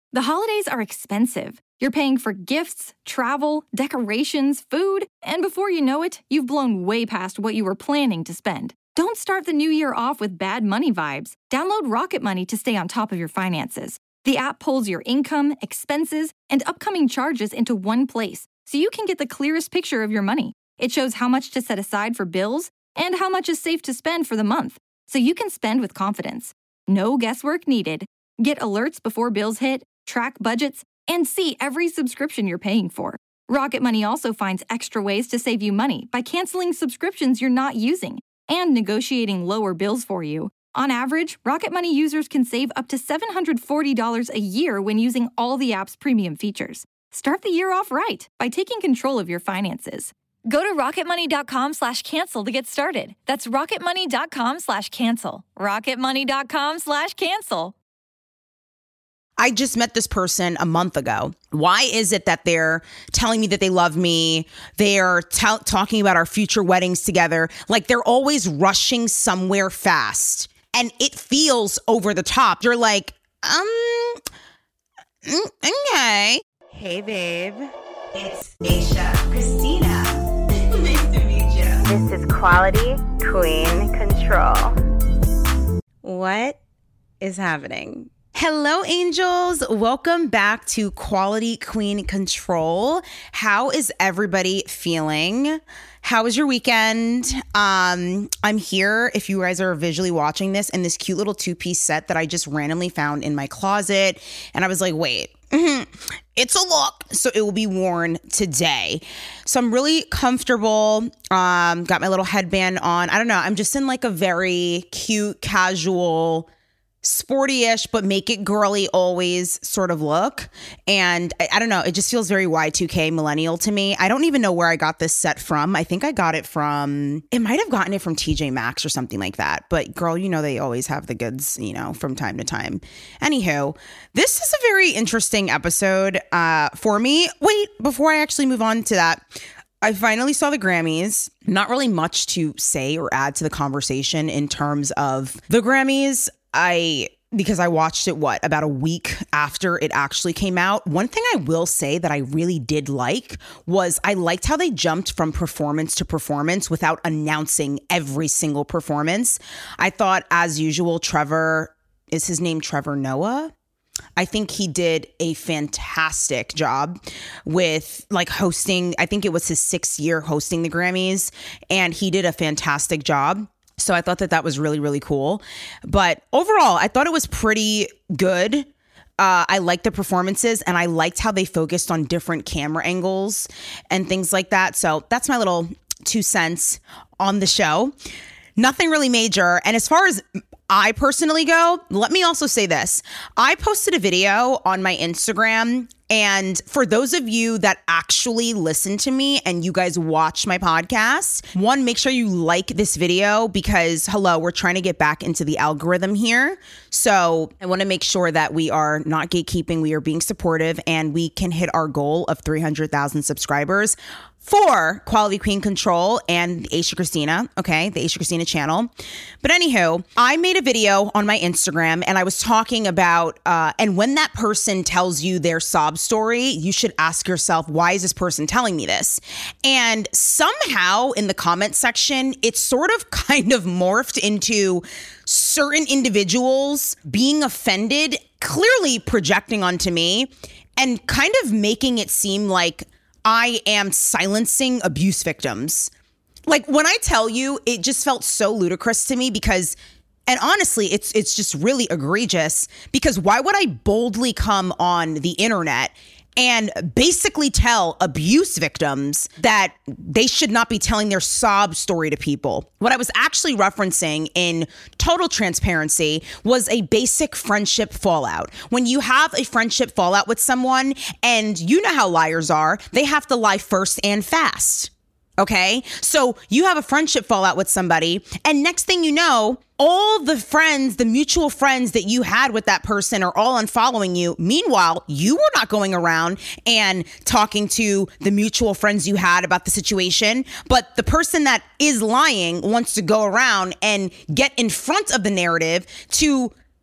The holidays are expensive. You're paying for gifts, travel, decorations, food, and before you know it, you've blown way past what you were planning to spend. Don't start the new year off with bad money vibes. Download Rocket Money to stay on top of your finances. The app pulls your income, expenses, and upcoming charges into one place, so you can get the clearest picture of your money. It shows how much to set aside for bills and how much is safe to spend for the month, so you can spend with confidence. No guesswork needed. Get alerts before bills hit, track budgets, and see every subscription you're paying for. Rocket Money also finds extra ways to save you money by canceling subscriptions you're not using and negotiating lower bills for you. On average, Rocket Money users can save up to $740 a year when using all the app's premium features. Start the year off right by taking control of your finances. Go to rocketmoney.com/cancel to get started. That's rocketmoney.com/cancel. rocketmoney.com/cancel. I just met this person a month ago. Why is it that they're telling me that they love me? They're talking about our future weddings together. Like they're always rushing somewhere fast. And it feels over the top. You're like, okay. Hey, babe. It's Aisha Christina. Nice to meet you. This is Quality Queen Control. What is happening? Hello, angels. Welcome back to Quality Queen Control. How is everybody feeling? How was your weekend? I'm here, if you guys are visually watching this, in this cute little two-piece set that I just randomly found in my closet. And I was like, wait, it's a look. So it will be worn today. So I'm really comfortable. Got my little headband on. I don't know. I'm just in like a very cute, casual, sporty-ish, but make it girly always sort of look. And I don't know, it just feels very Y2K millennial to me. I don't even know where I got this set from. I think I got it from, it might have gotten it from TJ Maxx or something like that. But girl, you know, they always have the goods, you know, from time to time. Anywho, this is a very interesting episode for me. Wait, before I actually move on to that, I finally saw the Grammys. Not really much to say or add to the conversation in terms of the Grammys. Because I watched it, about a week after it actually came out. One thing I will say that I really did like was I liked how they jumped from performance to performance without announcing every single performance. I thought, as usual, Trevor, is his name Trevor Noah? I think he did a fantastic job with like hosting. I think it was his 6th year hosting the Grammys, and he did a fantastic job. So I thought that that was really, really cool. But overall, I thought it was pretty good. I liked the performances, and I liked how they focused on different camera angles and things like that. So that's my little 2 cents on the show. Nothing really major. And as far as I personally go, let me also say this. I posted a video on my Instagram, and for those of you that actually listen to me and you guys watch my podcast, one, make sure you like this video because, hello, we're trying to get back into the algorithm here. So I want to make sure that we are not gatekeeping, we are being supportive, and we can hit our goal of 300,000 subscribers for Quality Queen Control and Aisha Christina, okay, the Aisha Christina channel. But anywho, I made a video on my Instagram and I was talking about, and when that person tells you their sob story, you should ask yourself, why is this person telling me this? And somehow in the comment section, it sort of kind of morphed into certain individuals being offended, clearly projecting onto me and kind of making it seem like I am silencing abuse victims. Like when I tell you, it just felt so ludicrous to me because, and honestly, it's just really egregious because why would I boldly come on the internet and basically tell abuse victims that they should not be telling their sob story to people? What I was actually referencing in total transparency was a basic friendship fallout. When you have a friendship fallout with someone, and you know how liars are, they have to lie first and fast. Okay, so you have a friendship fallout with somebody, and next thing you know, all the friends, the mutual friends that you had with that person are all unfollowing you. Meanwhile, you were not going around and talking to the mutual friends you had about the situation, but the person that is lying wants to go around and get in front of the narrative to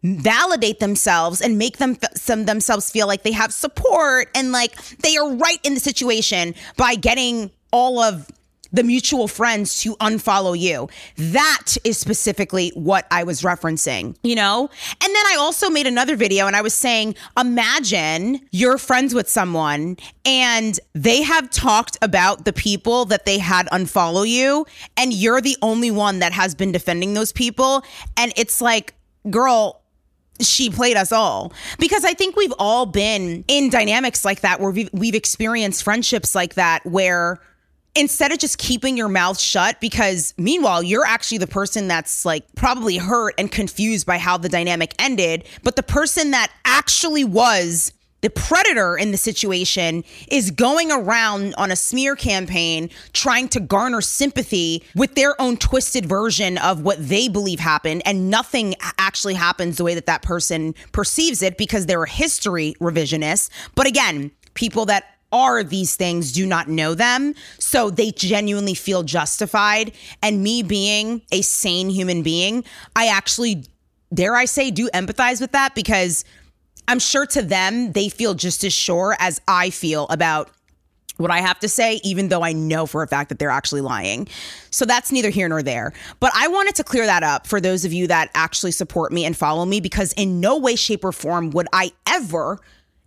validate themselves and make themselves feel like they have support and like they are right in the situation by getting all of the mutual friends to unfollow you. That is specifically what I was referencing, you know? And then I also made another video and I was saying, imagine you're friends with someone and they have talked about the people that they had unfollow you and you're the only one that has been defending those people. And it's like, girl, she played us all. Because I think we've all been in dynamics like that where we've experienced friendships like that where instead of just keeping your mouth shut, because meanwhile, you're actually the person that's like probably hurt and confused by how the dynamic ended. But the person that actually was the predator in the situation is going around on a smear campaign trying to garner sympathy with their own twisted version of what they believe happened. And nothing actually happens the way that person perceives it because they're a history revisionist. But again, people that are these things do not know them, so they genuinely feel justified. And me being a sane human being, I actually, dare I say, do empathize with that because I'm sure to them, they feel just as sure as I feel about what I have to say, even though I know for a fact that they're actually lying. So that's neither here nor there. But I wanted to clear that up for those of you that actually support me and follow me, because in no way, shape, or form would I ever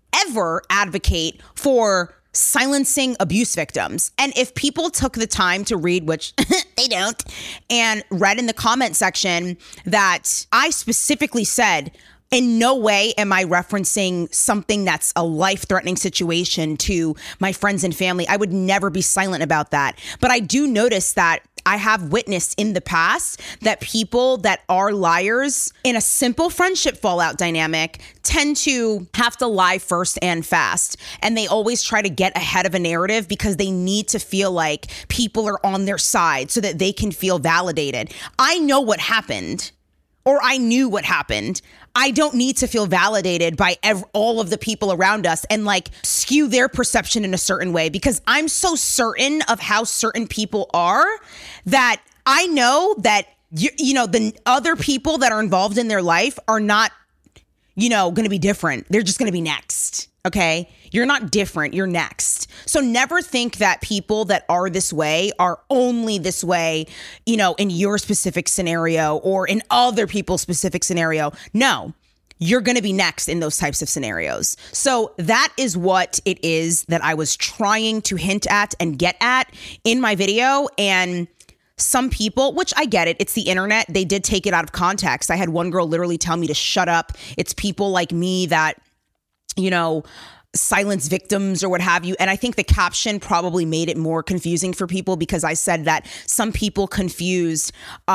advocate for silencing abuse victims. And if people took the time to read, which they don't, and read in the comment section that I specifically said, in no way am I referencing something that's a life-threatening situation to my friends and family. I would never be silent about that. But I do notice that I have witnessed in the past that people that are liars in a simple friendship fallout dynamic tend to have to lie first and fast. And they always try to get ahead of a narrative because they need to feel like people are on their side so that they can feel validated. I know what happened, or I knew what happened. I don't need to feel validated by all of the people around us and like skew their perception in a certain way, because I'm so certain of how certain people are that I know that, you know, the other people that are involved in their life are not, you know, going to be different. They're just going to be next. Okay. You're not different. You're next. So never think that people that are this way are only this way, you know, in your specific scenario or in other people's specific scenario. No, you're going to be next in those types of scenarios. So that is what it is that I was trying to hint at and get at in my video. And some people, which I get it, it's the internet, they did take it out of context. I had one girl literally tell me to shut up. It's people like me that, you know, silence victims or what have you. And I think the caption probably made it more confusing for people because I said that some people confused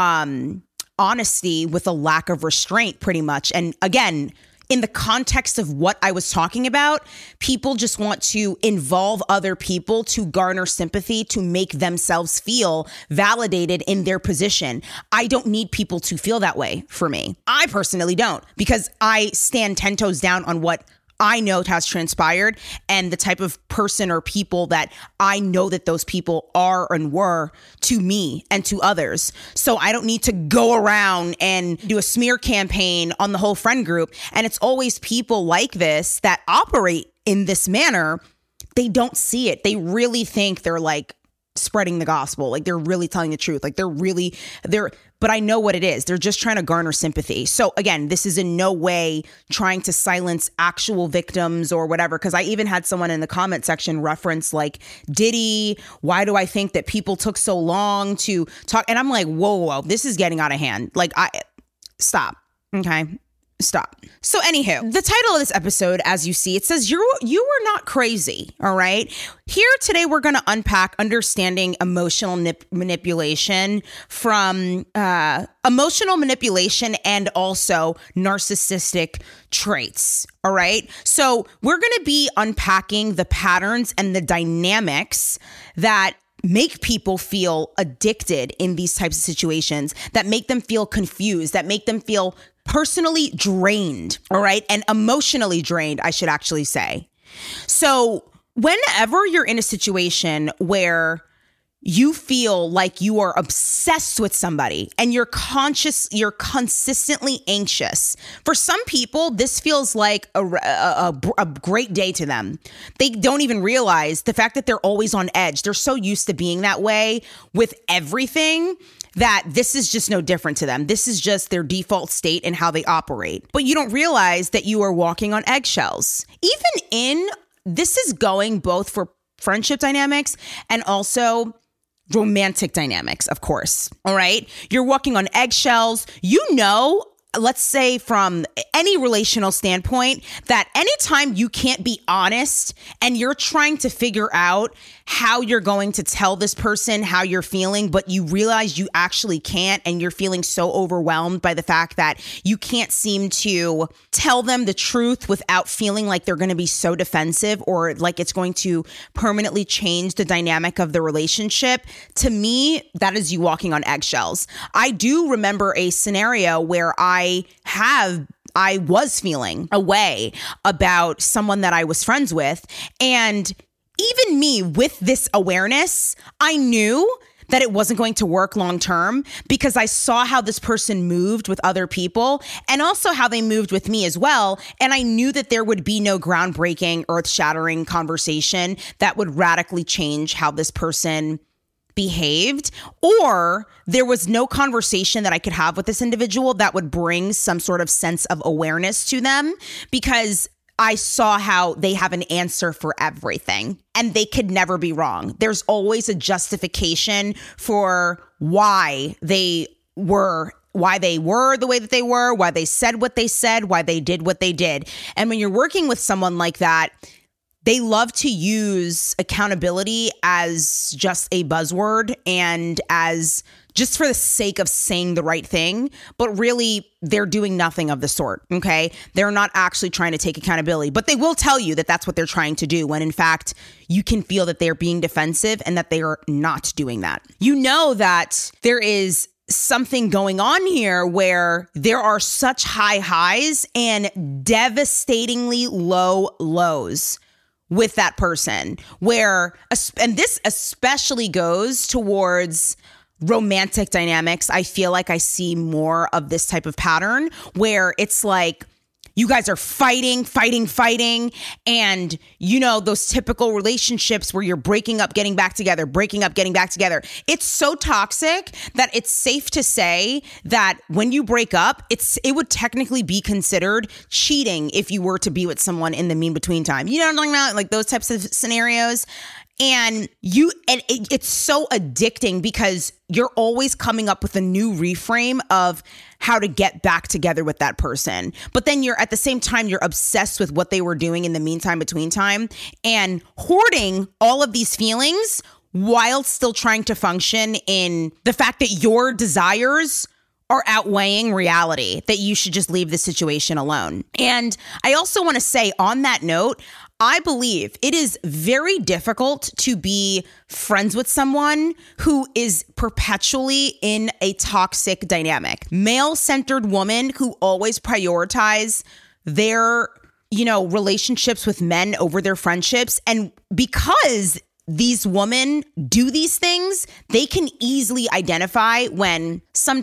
honesty with a lack of restraint pretty much. And again, in the context of what I was talking about, people just want to involve other people to garner sympathy, to make themselves feel validated in their position. I don't need people to feel that way for me. I personally don't, because I stand 10 toes down on what I know has transpired and the type of person or people that I know that those people are and were to me and to others. So I don't need to go around and do a smear campaign on the whole friend group. And it's always people like this that operate in this manner. They don't see it. They really think they're like spreading the gospel. Like they're really telling the truth. Like but I know what it is. They're just trying to garner sympathy. So again, this is in no way trying to silence actual victims or whatever. Cause I even had someone in the comment section reference like, Diddy, why do I think that people took so long to talk? And I'm like, whoa, this is getting out of hand. Like stop. Okay. Stop. So anywho, the title of this episode, as you see, it says you were not crazy. All right. Here today, we're going to unpack understanding emotional manipulation from emotional manipulation and also narcissistic traits. All right. So we're going to be unpacking the patterns and the dynamics that make people feel addicted in these types of situations, that make them feel confused, that make them feel personally drained, all right? And emotionally drained, I should actually say. So whenever you're in a situation where you feel like you are obsessed with somebody and you're consistently anxious. For some people, this feels like a great day to them. They don't even realize the fact that they're always on edge. They're so used to being that way with everything that this is just no different to them. This is just their default state and how they operate. But you don't realize that you are walking on eggshells. This is going both for friendship dynamics and also romantic dynamics, of course. All right. You're walking on eggshells. Let's say from any relational standpoint, that anytime you can't be honest and you're trying to figure out how you're going to tell this person how you're feeling, but you realize you actually can't, and you're feeling so overwhelmed by the fact that you can't seem to tell them the truth without feeling like they're going to be so defensive or like it's going to permanently change the dynamic of the relationship. To me, that is you walking on eggshells. I do remember a scenario where I was feeling a way about someone that I was friends with. And even me with this awareness, I knew that it wasn't going to work long term because I saw how this person moved with other people and also how they moved with me as well. And I knew that there would be no groundbreaking, earth-shattering conversation that would radically change how this person behaved, or there was no conversation that I could have with this individual that would bring some sort of sense of awareness to them, because I saw how they have an answer for everything and they could never be wrong. There's always a justification for why they were the way that they were, why they said what they said, why they did what they did. And when you're working with someone like that, they love to use accountability as just a buzzword and as just for the sake of saying the right thing, but really they're doing nothing of the sort, okay? They're not actually trying to take accountability, but they will tell you that that's what they're trying to do when in fact you can feel that they're being defensive and that they are not doing that. You know that there is something going on here where there are such high highs and devastatingly low lows with that person, and this especially goes towards romantic dynamics. I feel like I see more of this type of pattern where it's like you guys are fighting. And you know, those typical relationships where you're breaking up, getting back together, breaking up, getting back together. It's so toxic that it's safe to say that when you break up, it would technically be considered cheating if you were to be with someone in the between time. You know what I'm talking about? Like those types of scenarios. And it's so addicting because you're always coming up with a new reframe of how to get back together with that person. But then at the same time, you're obsessed with what they were doing in the meantime, between time, and hoarding all of these feelings while still trying to function in the fact that your desires are outweighing reality, that you should just leave the situation alone. And I also want to say on that note, I believe it is very difficult to be friends with someone who is perpetually in a toxic dynamic. Male-centered women who always prioritize their, relationships with men over their friendships. And because these women do these things, they can easily identify when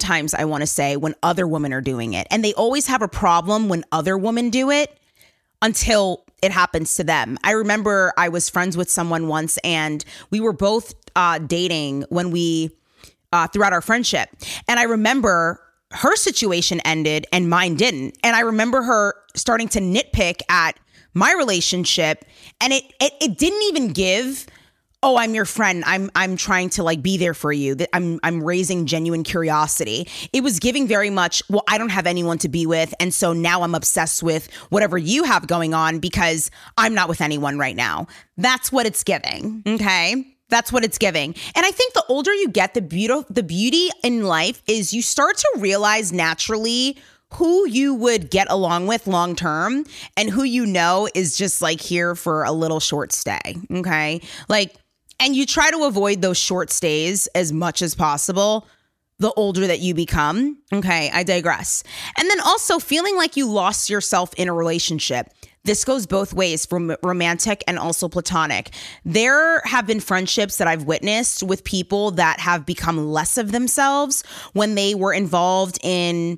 other women are doing it. And they always have a problem when other women do it until it happens to them. I remember I was friends with someone once and we were both dating when throughout our friendship. And I remember her situation ended and mine didn't. And I remember her starting to nitpick at my relationship, and it didn't even give, oh, I'm your friend, I'm trying to be there for you, that I'm raising genuine curiosity. It was giving very much, well, I don't have anyone to be with, and so now I'm obsessed with whatever you have going on because I'm not with anyone right now. That's what it's giving, okay? That's what it's giving. And I think the older you get, the beauty in life is you start to realize naturally who you would get along with long term and who is just here for a little short stay, okay? And you try to avoid those short stays as much as possible the older that you become. Okay, I digress. And then also feeling like you lost yourself in a relationship. this goes both ways, from romantic and also platonic. There have been friendships that I've witnessed with people that have become less of themselves when they were involved in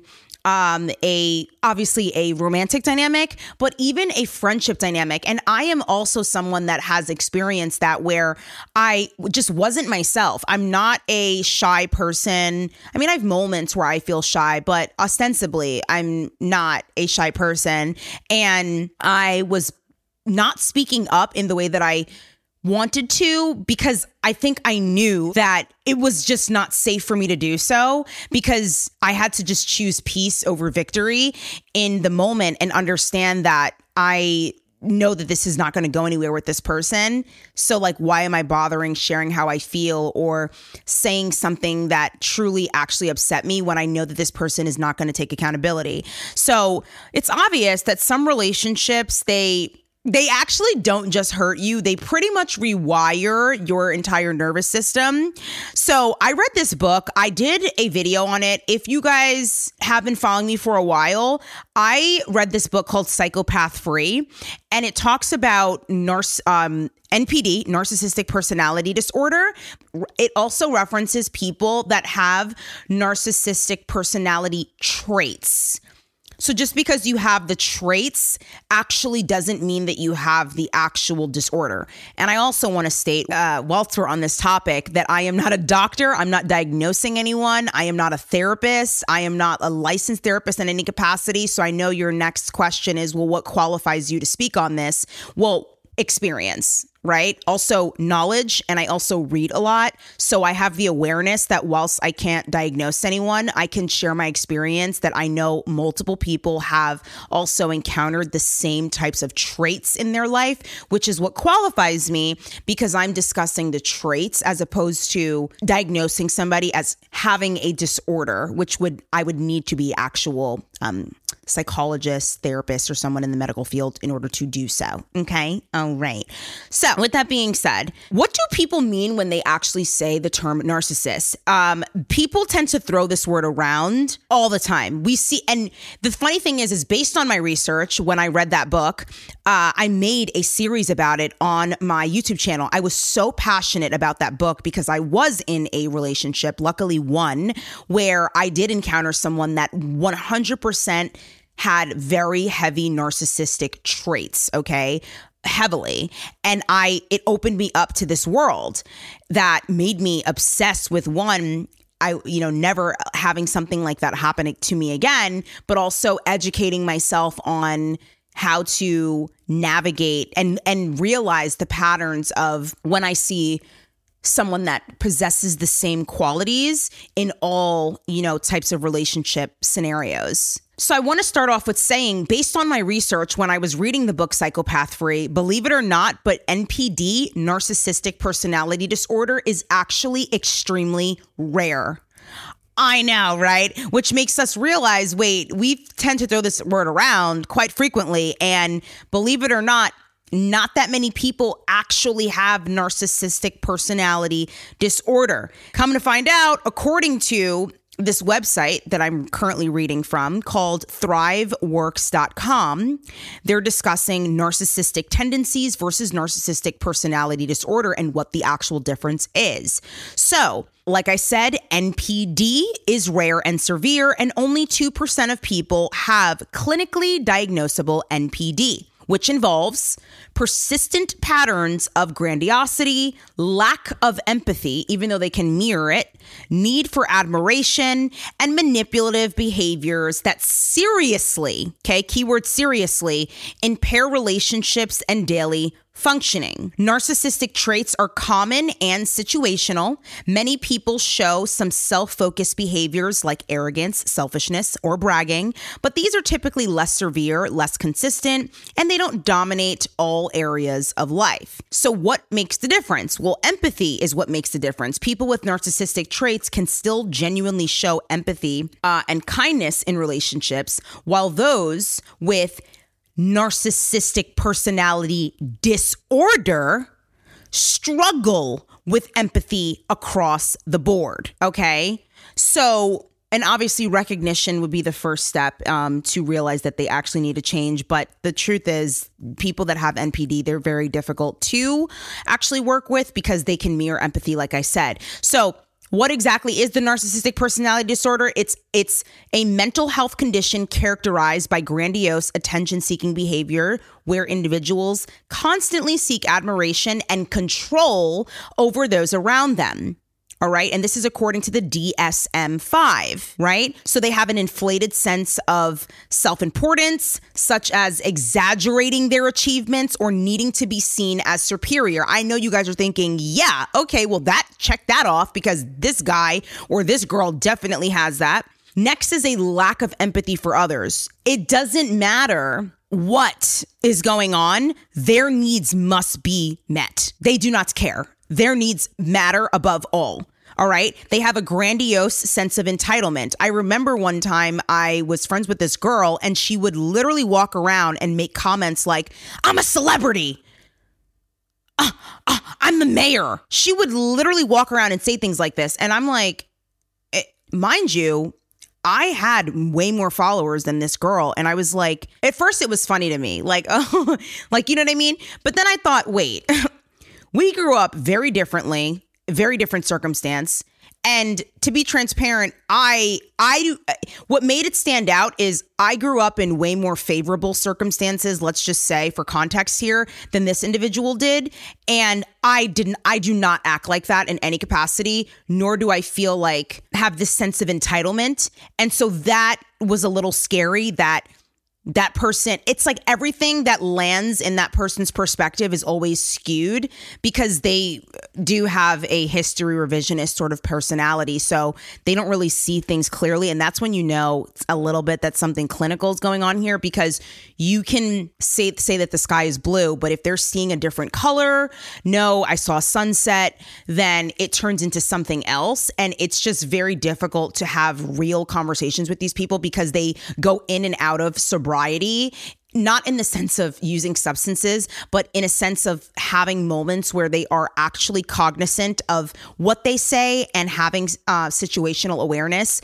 obviously a romantic dynamic, but even a friendship dynamic. And I am also someone that has experienced that, where I just wasn't myself. I'm not a shy person. I mean, I have moments where I feel shy, but ostensibly I'm not a shy person. And I was not speaking up in the way that I wanted to, because I think I knew that it was just not safe for me to do so, because I had to just choose peace over victory in the moment and understand that I know that this is not going to go anywhere with this person. So like, why am I bothering sharing how I feel or saying something that truly actually upset me when I know that this person is not going to take accountability? So it's obvious that some relationships, they actually don't just hurt you. They pretty much rewire your entire nervous system. So I read this book. I did a video on it. If you guys have been following me for a while, I read this book called Psychopath Free, and it talks about NPD, narcissistic personality disorder. It also references people that have narcissistic personality traits. So just because you have the traits actually doesn't mean that you have the actual disorder. And I also want to state, whilst we're on this topic, that I am not a doctor. I'm not diagnosing anyone. I am not a therapist. I am not a licensed therapist in any capacity. So I know your next question is, well, what qualifies you to speak on this? Well, experience, right? Also knowledge. And I also read a lot. So I have the awareness that whilst I can't diagnose anyone, I can share my experience that I know multiple people have also encountered the same types of traits in their life, which is what qualifies me, because I'm discussing the traits as opposed to diagnosing somebody as having a disorder, which I would need to be actual psychologist, therapist, or someone in the medical field in order to do so. Okay. All right. So with that being said, what do people mean when they actually say the term narcissist? People tend to throw this word around all the time. We see, and the funny thing is based on my research, when I read that book, I made a series about it on my YouTube channel. I was so passionate about that book because I was in a relationship, luckily one, where I did encounter someone that 100% had very heavy narcissistic traits, okay? Heavily. And it opened me up to this world that made me obsessed with never having something like that happen to me again, but also educating myself on how to navigate and realize the patterns of when I see someone that possesses the same qualities in all, types of relationship scenarios. So I want to start off with saying, based on my research, when I was reading the book Psychopath Free, believe it or not, but NPD, narcissistic personality disorder, is actually extremely rare. I know, right? Which makes us realize, wait, we tend to throw this word around quite frequently. And believe it or not that many people actually have narcissistic personality disorder. Come to find out, according to this website that I'm currently reading from called thriveworks.com, they're discussing narcissistic tendencies versus narcissistic personality disorder and what the actual difference is. So, like I said, NPD is rare and severe, and only 2% of people have clinically diagnosable NPD, which involves persistent patterns of grandiosity, lack of empathy, even though they can mirror it, need for admiration, and manipulative behaviors that seriously, keyword seriously, impair relationships and daily functioning. Narcissistic traits are common and situational. Many people show some self-focused behaviors like arrogance, selfishness, or bragging, but these are typically less severe, less consistent, and they don't dominate all areas of life. So what makes the difference? Well, empathy is what makes the difference. People with narcissistic traits can still genuinely show empathy and kindness in relationships, while those with narcissistic personality disorder struggle with empathy across the board. Okay. So And obviously recognition would be the first step to realize that they actually need to change. But the truth is, people that have NPD, they're very difficult to actually work with because they can mirror empathy, like I said. So what exactly is the narcissistic personality disorder? It's a mental health condition characterized by grandiose, attention-seeking behavior where individuals constantly seek admiration and control over those around them. All right. And this is according to the DSM-5, right? So they have an inflated sense of self-importance, such as exaggerating their achievements or needing to be seen as superior. I know you guys are thinking, yeah, okay, well, check that off because this guy or this girl definitely has that. Next is a lack of empathy for others. It doesn't matter what is going on. Their needs must be met. They do not care. Their needs matter above all. All right. They have a grandiose sense of entitlement. I remember one time I was friends with this girl and she would literally walk around and make comments like, I'm a celebrity. I'm the mayor. She would literally walk around and say things like this. And I'm like, mind you, I had way more followers than this girl. And I was like, at first it was funny to me. Like, oh, like, you know what I mean? But then I thought, wait, we grew up very differently. Very different circumstance. And to be transparent, what made it stand out is I grew up in way more favorable circumstances, let's just say for context here, than this individual did. And I do not act like that in any capacity, nor do I feel like have this sense of entitlement. And so that was a little scary that person, it's like everything that lands in that person's perspective is always skewed because they do have a history revisionist sort of personality. So they don't really see things clearly. And that's when you know a little bit that something clinical is going on here, because you can say that the sky is blue, but if they're seeing a different color, no, I saw sunset, then it turns into something else. And it's just very difficult to have real conversations with these people because they go in and out of sobriety, not in the sense of using substances, but in a sense of having moments where they are actually cognizant of what they say and having situational awareness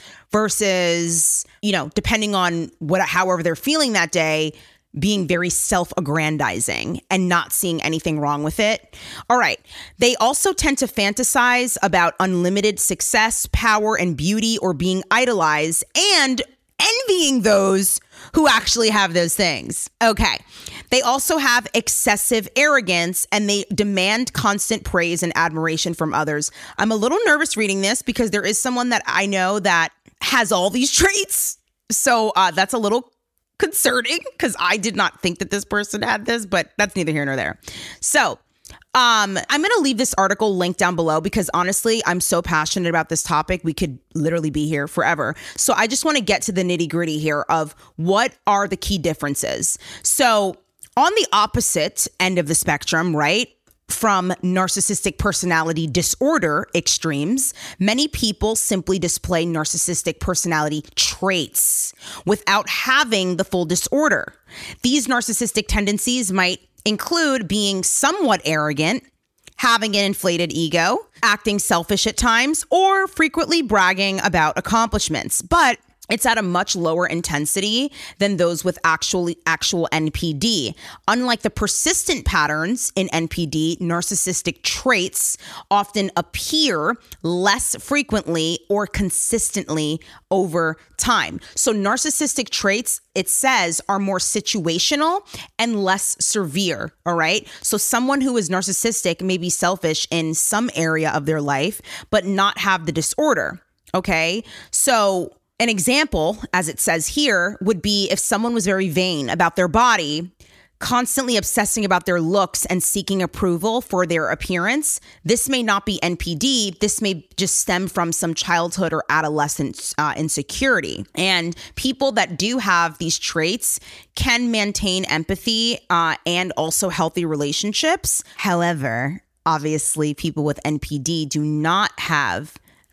versus, you know, depending on however they're feeling that day, being very self-aggrandizing and not seeing anything wrong with it. All right. They also tend to fantasize about unlimited success, power, and beauty, or being idolized and envying those who actually have those things. Okay. They also have excessive arrogance and they demand constant praise and admiration from others. I'm a little nervous reading this because there is someone that I know that has all these traits. So that's a little concerning because I did not think that this person had this, but that's neither here nor there. So I'm going to leave this article linked down below because honestly, I'm so passionate about this topic. We could literally be here forever. So I just want to get to the nitty gritty here of what are the key differences. So on the opposite end of the spectrum, right, from narcissistic personality disorder extremes, many people simply display narcissistic personality traits without having the full disorder. These narcissistic tendencies might include being somewhat arrogant, having an inflated ego, acting selfish at times, or frequently bragging about accomplishments. But it's at a much lower intensity than those with actual NPD. Unlike the persistent patterns in NPD, narcissistic traits often appear less frequently or consistently over time. So narcissistic traits, it says, are more situational and less severe, all right? So someone who is narcissistic may be selfish in some area of their life, but not have the disorder, okay? So an example, as it says here, would be if someone was very vain about their body, constantly obsessing about their looks and seeking approval for their appearance. This may not be NPD. This may just stem from some childhood or adolescent insecurity. And people that do have these traits can maintain empathy and also healthy relationships. However, obviously, people with NPD do not have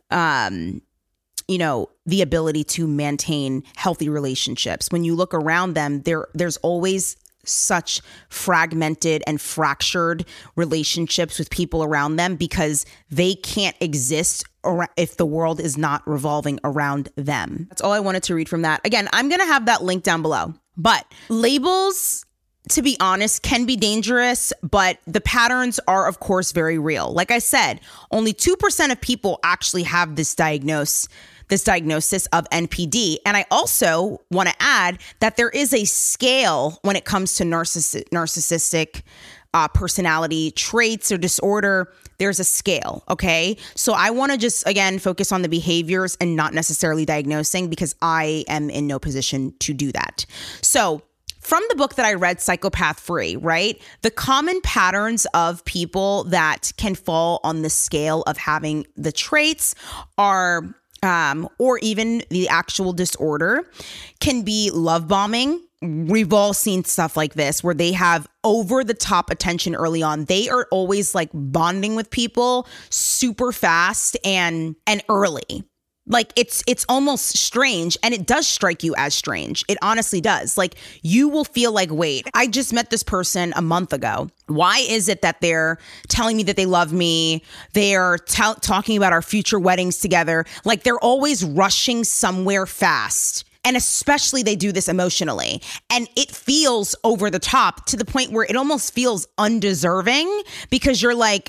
the ability to maintain healthy relationships. When you look around them, there's always such fragmented and fractured relationships with people around them because they can't exist if the world is not revolving around them. That's all I wanted to read from that. Again, I'm going to have that link down below. But labels, to be honest, can be dangerous, but the patterns are, of course, very real. Like I said, only 2% of people actually have this diagnosis of NPD. And I also want to add that there is a scale when it comes to narcissistic personality traits or disorder. There's a scale, okay? So I want to just, again, focus on the behaviors and not necessarily diagnosing because I am in no position to do that. So from the book that I read, Psychopath Free, right? The common patterns of people that can fall on the scale of having the traits are, or even the actual disorder, can be love bombing. We've all seen stuff like this where they have over the top attention early on. They are always like bonding with people super fast and early. Like it's almost strange, and it does strike you as strange. It honestly does. Like you will feel like, wait, I just met this person a month ago. Why is it that they're telling me that they love me? They're talking about our future weddings together. Like they're always rushing somewhere fast. And especially they do this emotionally. And it feels over the top to the point where it almost feels undeserving because you're like,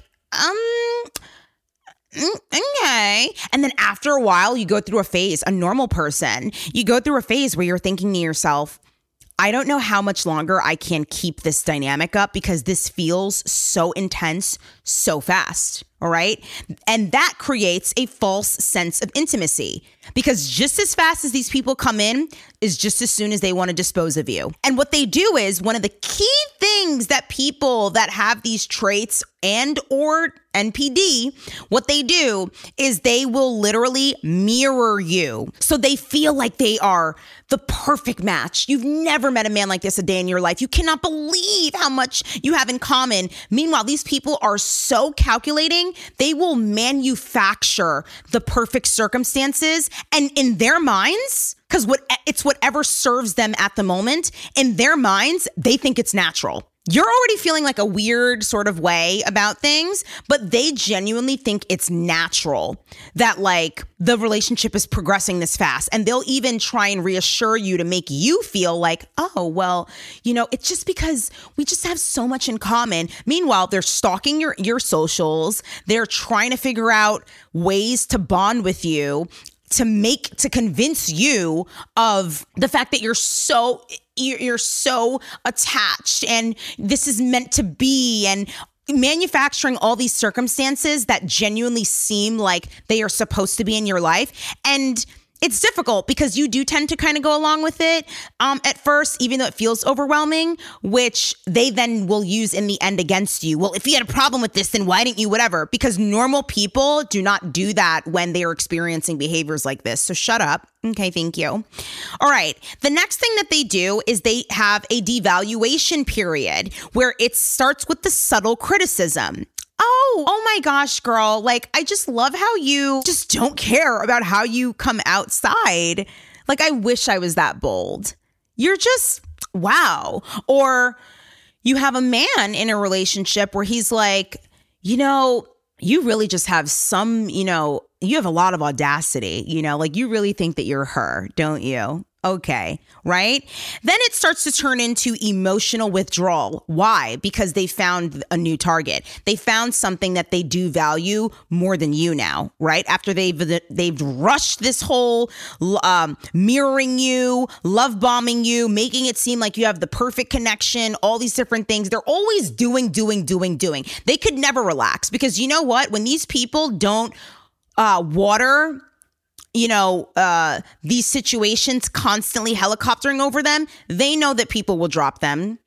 okay. And then after a while, you go through a phase, a normal person, you go through a phase where you're thinking to yourself, I don't know how much longer I can keep this dynamic up because this feels so intense so fast. All right. And that creates a false sense of intimacy because just as fast as these people come in is just as soon as they want to dispose of you. And what they do is one of the key things that people that have these traits and or NPD, what they do is they will literally mirror you. So they feel like they are the perfect match. You've never met a man like this a day in your life. You cannot believe how much you have in common. Meanwhile, these people are so calculating. They will manufacture the perfect circumstances, and in their minds, because it's whatever serves them at the moment, in their minds, they think it's natural. You're already feeling like a weird sort of way about things, but they genuinely think it's natural that like the relationship is progressing this fast. And they'll even try and reassure you to make you feel like, oh, well, you know, it's just because we just have so much in common. Meanwhile, they're stalking your socials. They're trying to figure out ways to bond with you, to convince you of the fact that you're so attached and this is meant to be, and manufacturing all these circumstances that genuinely seem like they are supposed to be in your life. And it's difficult because you do tend to kind of go along with it at first, even though it feels overwhelming, which they then will use in the end against you. Well, if you had a problem with this, then why didn't you whatever? Because normal people do not do that when they are experiencing behaviors like this. So shut up. Okay, thank you. All right. The next thing that they do is they have a devaluation period where it starts with the subtle criticism. Oh my gosh, girl. Like, I just love how you just don't care about how you come outside. Like, I wish I was that bold. You're just, wow. Or you have a man in a relationship where he's like, you know, you really just have some, you know, you have a lot of audacity, you know, like you really think that you're her, don't you? Okay, right? Then it starts to turn into emotional withdrawal. Why? Because they found a new target. They found something that they do value more than you now, right? After they've rushed this whole mirroring you, love bombing you, making it seem like you have the perfect connection, all these different things. They're always doing. They could never relax because you know what? When these people don't water, you know, these situations constantly helicoptering over them, they know that people will drop them.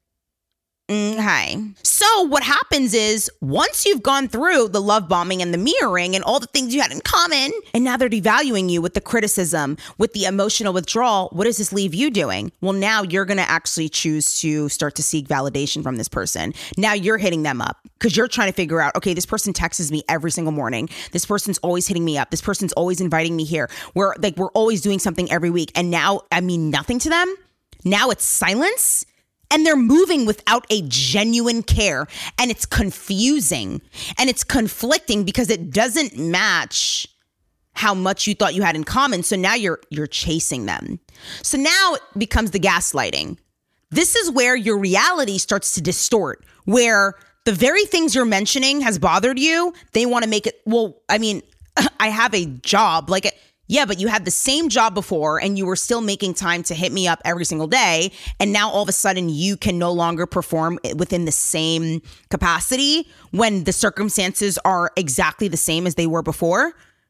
Okay. So what happens is once you've gone through the love bombing and the mirroring and all the things you had in common, and now they're devaluing you with the criticism, with the emotional withdrawal, what does this leave you doing? Well, now you're going to actually choose to start to seek validation from this person. Now you're hitting them up because you're trying to figure out, okay, this person texts me every single morning. This person's always hitting me up. This person's always inviting me here. We're always doing something every week. And now I mean nothing to them. Now it's silence. And they're moving without a genuine care. And it's confusing and it's conflicting because it doesn't match how much you thought you had in common. So now you're chasing them. So now it becomes the gaslighting. This is where your reality starts to distort, where the very things you're mentioning has bothered you. They want to make it, well, I mean, I have a job. Yeah, but you had the same job before and you were still making time to hit me up every single day. And now all of a sudden you can no longer perform within the same capacity when the circumstances are exactly the same as they were before.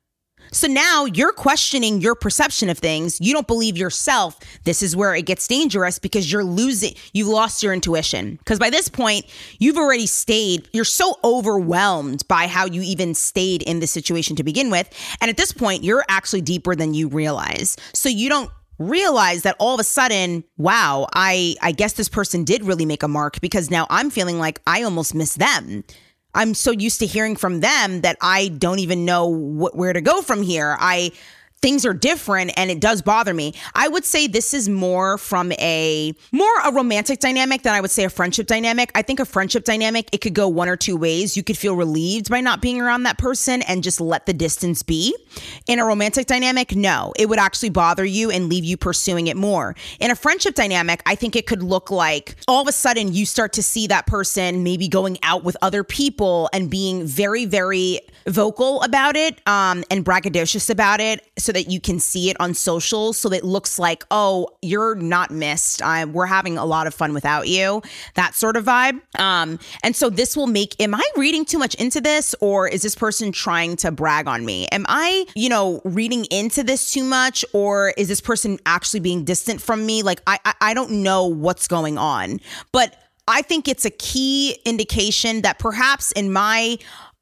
So now you're questioning your perception of things. You don't believe yourself. This is where it gets dangerous because you've lost your intuition. Because by this point, you've already you're so overwhelmed by how you even stayed in this situation to begin with. And at this point, you're actually deeper than you realize. So you don't realize that all of a sudden, wow, I guess this person did really make a mark because now I'm feeling like I almost miss them. I'm so used to hearing from them that I don't even know where to go from here. Things are different and it does bother me. I would say this is more from a romantic dynamic than I would say a friendship dynamic. I think a friendship dynamic, it could go one or two ways. You could feel relieved by not being around that person and just let the distance be. In a romantic dynamic, no, it would actually bother you and leave you pursuing it more. In a friendship dynamic, I think it could look like all of a sudden you start to see that person maybe going out with other people and being very, very vocal about it and braggadocious about it, so that you can see it on social, so that it looks like, oh, you're not missed. We're having a lot of fun without you. That sort of vibe. And so this will am I reading too much into this, or is this person trying to brag on me? Am I, reading into this too much, or is this person actually being distant from me? Like, I don't know what's going on, but I think it's a key indication that perhaps in my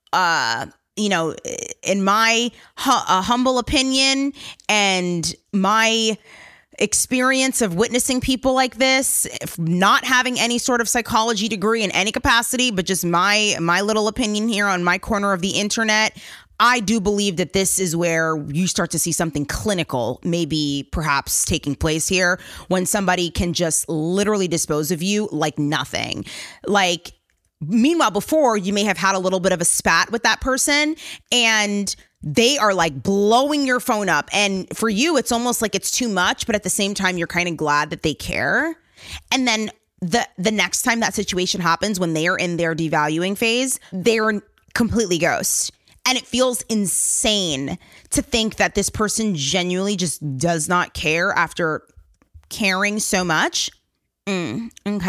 humble opinion and my experience of witnessing people like this, not having any sort of psychology degree in any capacity, but just my little opinion here on my corner of the internet, I do believe that this is where you start to see something clinical, maybe perhaps taking place here, when somebody can just literally dispose of you like nothing. Meanwhile, before, you may have had a little bit of a spat with that person and they are like blowing your phone up. And for you, it's almost like it's too much, but at the same time, you're kind of glad that they care. And then the next time that situation happens, when they are in their devaluing phase, they're completely ghost. And it feels insane to think that this person genuinely just does not care after caring so much. Okay.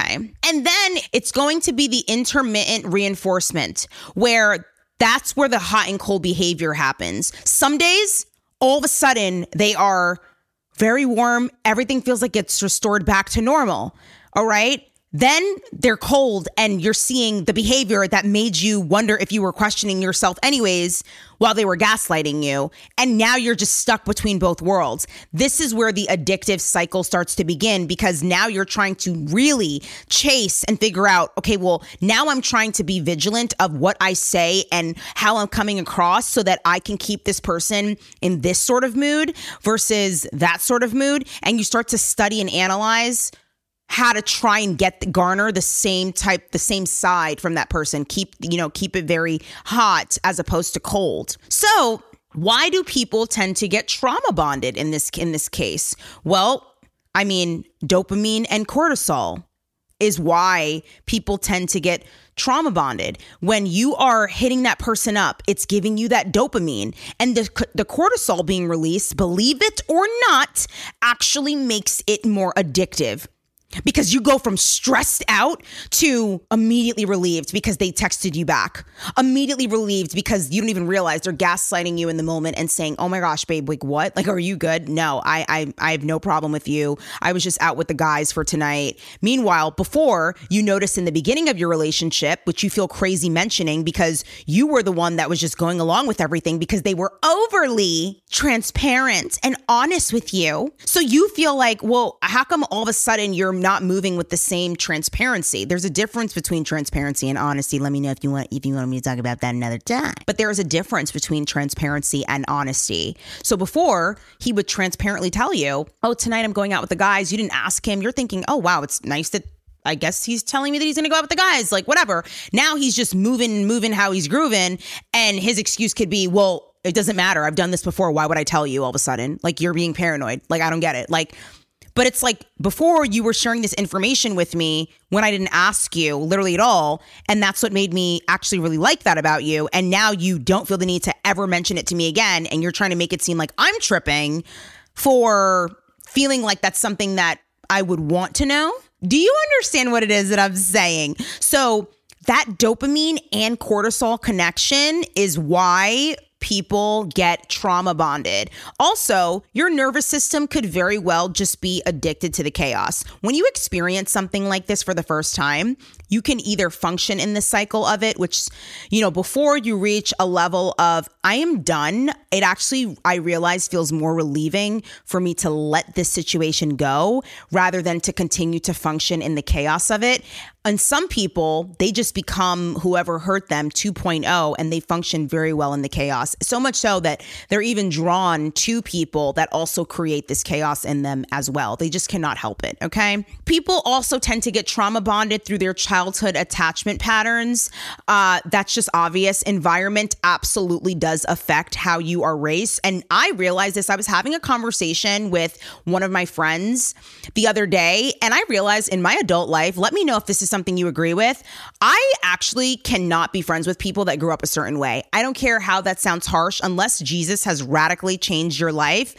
And then it's going to be the intermittent reinforcement, where that's where the hot and cold behavior happens. Some days, all of a sudden, they are very warm. Everything feels like it's restored back to normal. All right. Then they're cold and you're seeing the behavior that made you wonder if you were questioning yourself anyways while they were gaslighting you. And now you're just stuck between both worlds. This is where the addictive cycle starts to begin, because now you're trying to really chase and figure out, okay, well, now I'm trying to be vigilant of what I say and how I'm coming across so that I can keep this person in this sort of mood versus that sort of mood. And you start to study and analyze how to try and garner the same side from that person. Keep it very hot as opposed to cold. So why do people tend to get trauma bonded in this case? Well, I mean, dopamine and cortisol is why people tend to get trauma bonded. When you are hitting that person up, it's giving you that dopamine, and the cortisol being released, believe it or not, actually makes it more addictive. Because you go from stressed out to immediately relieved because they texted you back. Immediately relieved because you don't even realize they're gaslighting you in the moment and saying, oh my gosh, babe, like what? Like, are you good? No, I have no problem with you. I was just out with the guys for tonight. Meanwhile, before, you noticed in the beginning of your relationship, which you feel crazy mentioning because you were the one that was just going along with everything because they were overly transparent and honest with you. So you feel like, well, how come all of a sudden you're not moving with the same transparency? There's a difference between transparency and honesty. Let me know if you want me to talk about that another time. But there is a difference between transparency and honesty. So before, he would transparently tell you, oh, tonight I'm going out with the guys. You didn't ask him. You're thinking, oh, wow, it's nice that I guess he's telling me that he's going to go out with the guys, like whatever. Now he's just moving how he's grooving. And his excuse could be, well, it doesn't matter. I've done this before. Why would I tell you all of a sudden? Like, you're being paranoid. Like, I don't get it. Like, but it's like, before you were sharing this information with me when I didn't ask you literally at all. And that's what made me actually really like that about you. And now you don't feel the need to ever mention it to me again. And you're trying to make it seem like I'm tripping for feeling like that's something that I would want to know. Do you understand what it is that I'm saying? So that dopamine and cortisol connection is why people get trauma bonded. Also, your nervous system could very well just be addicted to the chaos. When you experience something like this for the first time, you can either function in the cycle of it, which, before you reach a level of, I am done, it actually, I realize, feels more relieving for me to let this situation go rather than to continue to function in the chaos of it. And some people, they just become whoever hurt them 2.0, and they function very well in the chaos. So much so that they're even drawn to people that also create this chaos in them as well. They just cannot help it, okay? People also tend to get trauma bonded through their childhood attachment patterns. That's just obvious. Environment absolutely does affect how you are raised. And I realized this. I was having a conversation with one of my friends the other day, and I realized in my adult life, let me know if this is something you agree with, I actually cannot be friends with people that grew up a certain way. I don't care how that sounds harsh, unless Jesus has radically changed your life.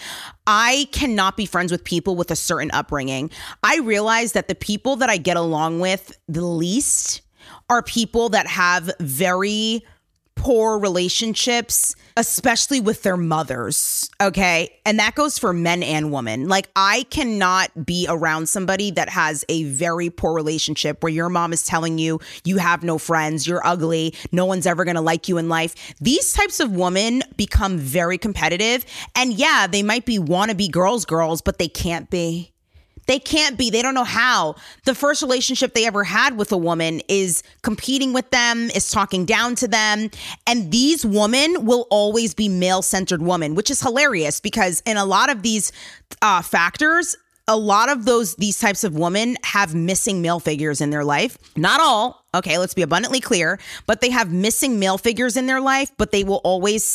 I cannot be friends with people with a certain upbringing. I realize that the people that I get along with the least are people that have very poor relationships, especially with their mothers, okay? And that goes for men and women. Like, I cannot be around somebody that has a very poor relationship where your mom is telling you, you have no friends, you're ugly, no one's ever gonna like you in life. These types of women become very competitive. And yeah, they might be wannabe girls, but they can't be. They can't be. They don't know how. The first relationship they ever had with a woman is competing with them, is talking down to them. And these women will always be male-centered women, which is hilarious because in a lot of these factors, a lot of these types of women have missing male figures in their life. Not all. Okay, let's be abundantly clear, but they have missing male figures in their life, but they will always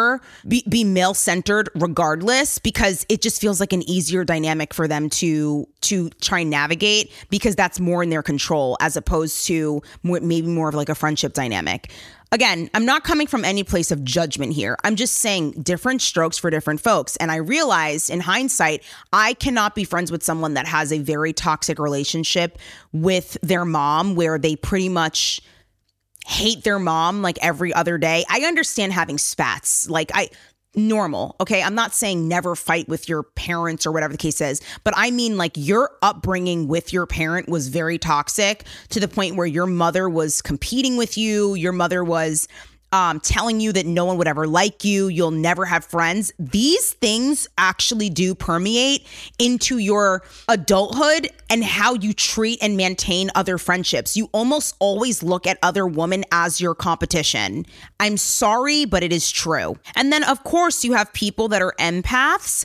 be male-centered regardless, because it just feels like an easier dynamic for them to try and navigate, because that's more in their control as opposed to maybe more of like a friendship dynamic. Again, I'm not coming from any place of judgment here. I'm just saying different strokes for different folks. And I realized in hindsight, I cannot be friends with someone that has a very toxic relationship with their mom, where they pretty much hate their mom like every other day. I understand having spats. Normal. Okay. I'm not saying never fight with your parents or whatever the case is, but I mean, like, your upbringing with your parent was very toxic to the point where your mother was competing with you. Your mother was telling you that no one would ever like you. You'll never have friends. These things actually do permeate into your adulthood and how you treat and maintain other friendships. You almost always look at other women as your competition. I'm sorry, but it is true. And then, of course, you have people that are empaths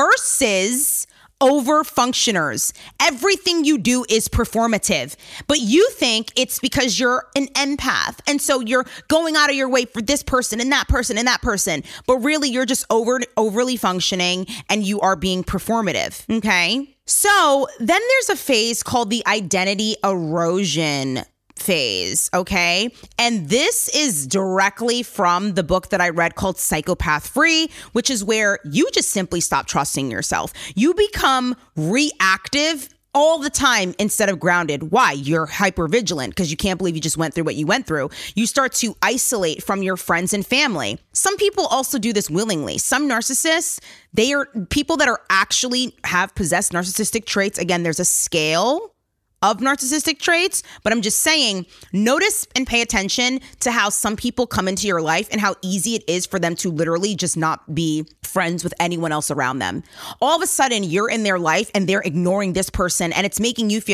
versus overfunctioners. Everything you do is performative, but you think it's because you're an empath. And so you're going out of your way for this person and that person and that person. But really, you're just overly functioning and you are being performative. Okay. So then there's a phase called the identity erosion phase, okay? And this is directly from the book that I read called Psychopath Free, which is where you just simply stop trusting yourself. You become reactive all the time instead of grounded. Why? You're hypervigilant because you can't believe you just went through what you went through. You start to isolate from your friends and family. Some people also do this willingly. Some narcissists, they are people that are actually have possessed narcissistic traits. Again, there's a scale of narcissistic traits, but I'm just saying, notice and pay attention to how some people come into your life and how easy it is for them to literally just not be friends with anyone else around them. All of a sudden, you're in their life and they're ignoring this person, and it's making you feel like,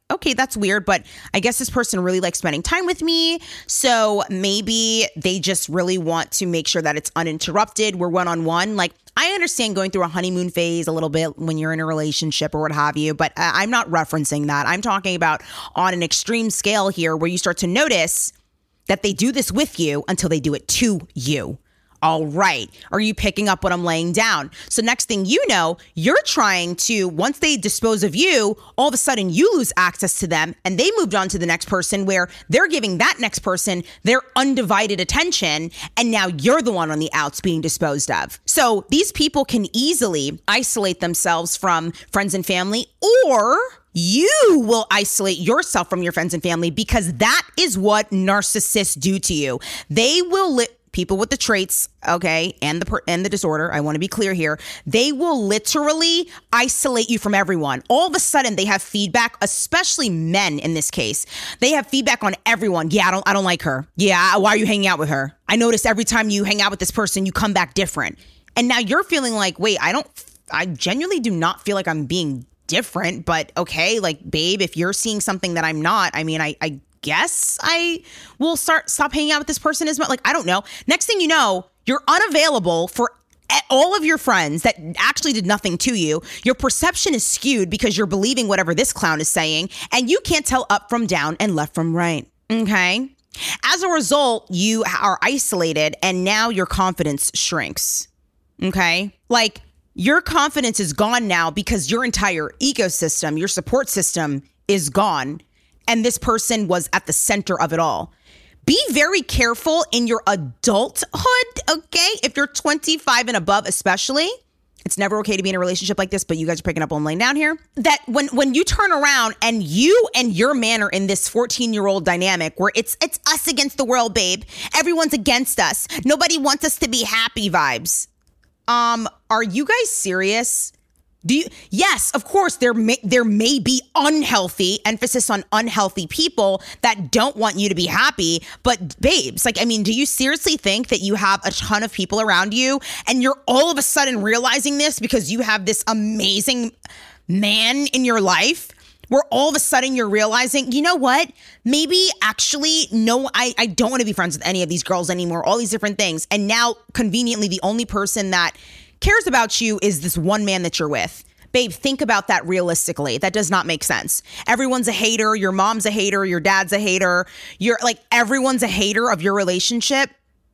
okay, that's weird, but I guess this person really likes spending time with me. So maybe they just really want to make sure that it's uninterrupted. We're one-on-one. Like, I understand going through a honeymoon phase a little bit when you're in a relationship or what have you, but I'm not referencing that. I'm talking about on an extreme scale here where you start to notice that they do this with you until they do it to you. All right. Are you picking up what I'm laying down? So next thing you know, you're trying to, once they dispose of you, all of a sudden you lose access to them and they moved on to the next person where they're giving that next person their undivided attention. And now you're the one on the outs being disposed of. So these people can easily isolate themselves from friends and family, or you will isolate yourself from your friends and family, because that is what narcissists do to you. They will people with the traits, okay, and the disorder, I want to be clear here, they will literally isolate you from everyone. All of a sudden, they have feedback, especially men in this case. They have feedback on everyone. Yeah, I don't like her. Yeah, why are you hanging out with her? I notice every time you hang out with this person, you come back different. And now you're feeling like, wait, I genuinely do not feel like I'm being different, but okay, like, babe, if you're seeing something that I'm not, I mean, I guess I will stop hanging out with this person as much. Like, I don't know. Next thing you know, you're unavailable for all of your friends that actually did nothing to you. Your perception is skewed because you're believing whatever this clown is saying, and you can't tell up from down and left from right. Okay. As a result, you are isolated and now your confidence shrinks. Okay. Like, your confidence is gone now because your entire ecosystem, your support system is gone. And this person was at the center of it all. Be very careful in your adulthood, okay? If you're 25 and above especially, it's never okay to be in a relationship like this, but you guys are picking up what I'm laying down here. That when you turn around and you and your man are in this 14-year-old dynamic where it's us against the world, babe. Everyone's against us. Nobody wants us to be happy vibes. Are you guys serious? Yes, of course, there may be unhealthy, emphasis on unhealthy people that don't want you to be happy. But babes, like, I mean, do you seriously think that you have a ton of people around you and you're all of a sudden realizing this because you have this amazing man in your life? Where all of a sudden you're realizing, you know what? Maybe actually, no, I don't want to be friends with any of these girls anymore, all these different things. And now, conveniently, the only person that cares about you is this one man that you're with. Babe, think about that realistically. That does not make sense. Everyone's a hater. Your mom's a hater. Your dad's a hater. You're like, everyone's a hater of your relationship.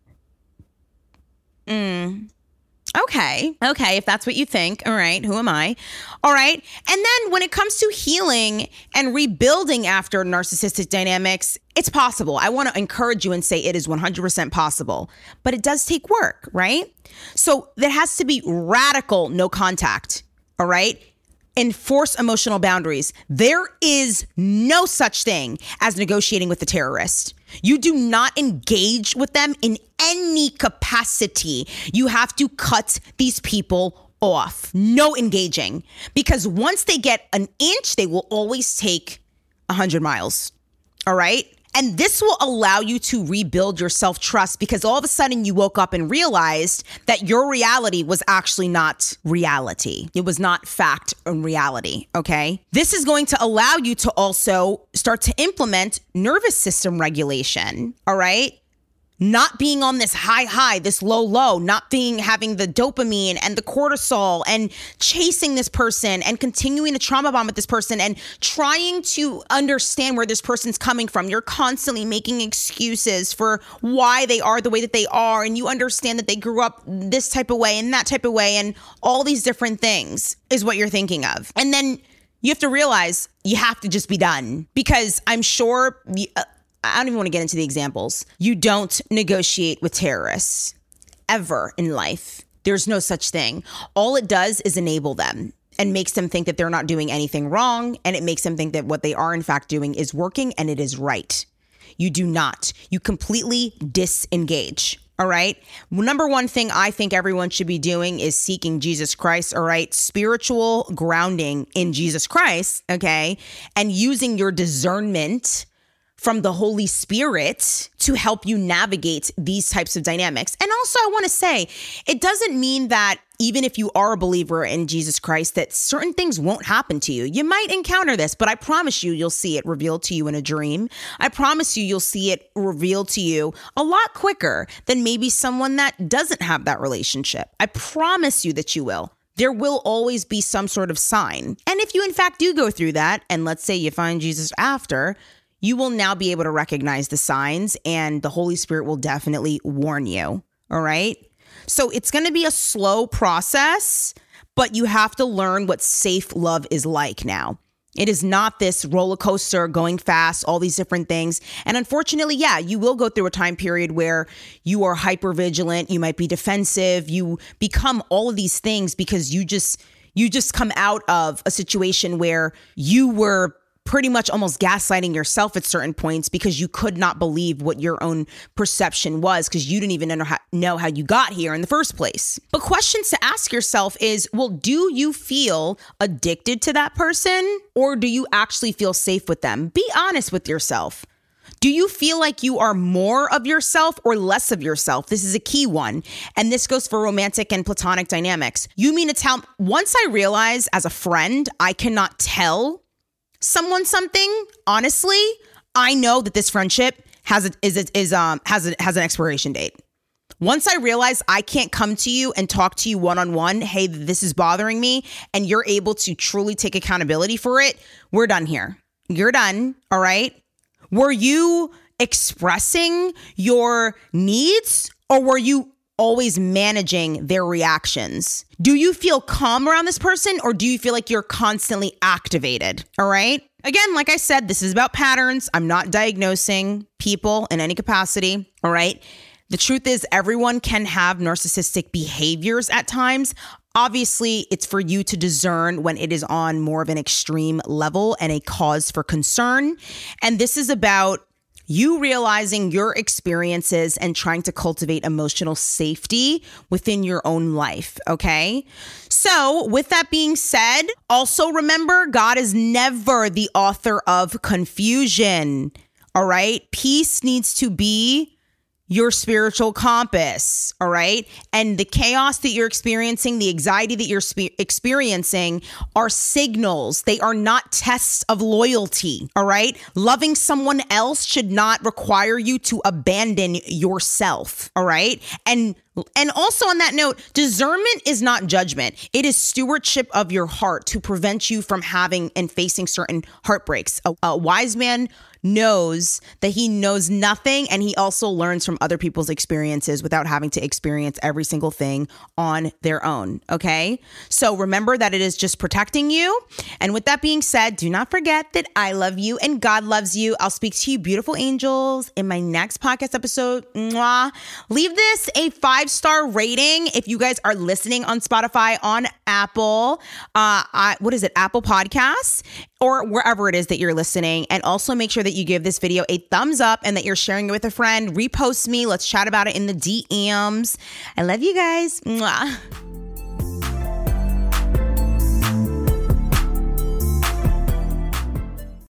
Okay, if that's what you think. All right, who am I? All right. And then when it comes to healing and rebuilding after narcissistic dynamics, it's possible. I want to encourage you and say it is 100% possible, but it does take work, right? So there has to be radical no contact, all right? Enforce emotional boundaries. There is no such thing as negotiating with the terrorist. You do not engage with them in any capacity. You have to cut these people off. No engaging. Because once they get an inch, they will always take 100 miles. All right? And this will allow you to rebuild your self-trust because all of a sudden you woke up and realized that your reality was actually not reality. It was not fact and reality, okay? This is going to allow you to also start to implement nervous system regulation, all right? Not being on this high, this low, not having the dopamine and the cortisol and chasing this person and continuing to trauma bond with this person and trying to understand where this person's coming from. You're constantly making excuses for why they are the way that they are. And you understand that they grew up this type of way and that type of way and all these different things is what you're thinking of. And then you have to realize you have to just be done because I'm sure I don't even want to get into the examples. You don't negotiate with terrorists ever in life. There's no such thing. All it does is enable them and makes them think that they're not doing anything wrong. And it makes them think that what they are in fact doing is working and it is right. You do not. You completely disengage. All right. Number one thing I think everyone should be doing is seeking Jesus Christ. All right. Spiritual grounding in Jesus Christ. Okay. And using your discernment from the Holy Spirit to help you navigate these types of dynamics. And also, I want to say, it doesn't mean that even if you are a believer in Jesus Christ, that certain things won't happen to you. You might encounter this, but I promise you, you'll see it revealed to you in a dream. I promise you, you'll see it revealed to you a lot quicker than maybe someone that doesn't have that relationship. I promise you that you will. There will always be some sort of sign. And if you in fact do go through that, and let's say you find Jesus after, you will now be able to recognize the signs, and the Holy Spirit will definitely warn you. All right? So it's going to be a slow process, but you have to learn what safe love is like now. It is not this roller coaster going fast, all these different things. And unfortunately, yeah, you will go through a time period where you are hyper vigilant. You might be defensive. You become all of these things because you just come out of a situation where you were pretty much almost gaslighting yourself at certain points because you could not believe what your own perception was because you didn't even know how you got here in the first place. But questions to ask yourself is, well, do you feel addicted to that person, or do you actually feel safe with them? Be honest with yourself. Do you feel like you are more of yourself or less of yourself? This is a key one. And this goes for romantic and platonic dynamics. You mean to tell, once I realize as a friend, I cannot tell someone something, honestly, I know that this friendship has an expiration date. Once I realize I can't come to you and talk to you one-on-one, hey, this is bothering me, and you're able to truly take accountability for it, we're done here. You're done, all right? Were you expressing your needs, or were you always managing their reactions? Do you feel calm around this person, or do you feel like you're constantly activated? All right. Again, like I said, this is about patterns. I'm not diagnosing people in any capacity. All right. The truth is, everyone can have narcissistic behaviors at times. Obviously, it's for you to discern when it is on more of an extreme level and a cause for concern. And this is about you realizing your experiences and trying to cultivate emotional safety within your own life, okay? So with that being said, also remember, God is never the author of confusion, all right? Peace needs to be your spiritual compass, all right? And the chaos that you're experiencing, the anxiety that you're experiencing are signals. They are not tests of loyalty, all right? Loving someone else should not require you to abandon yourself, all right? And also on that note, discernment is not judgment. It is stewardship of your heart to prevent you from having and facing certain heartbreaks. A wise man knows that he knows nothing, and he also learns from other people's experiences without having to experience every single thing on their own, okay? So remember that it is just protecting you. And with that being said, do not forget that I love you and God loves you. I'll speak to you, beautiful angels, in my next podcast episode. Mwah. Leave this a 5-star rating if you guys are listening on Spotify, on Apple, Apple Podcasts, or wherever it is that you're listening. And also make sure that you give this video a thumbs up and that you're sharing it with a friend. Repost me. Let's chat about it in the DMs. I love you guys. Mwah.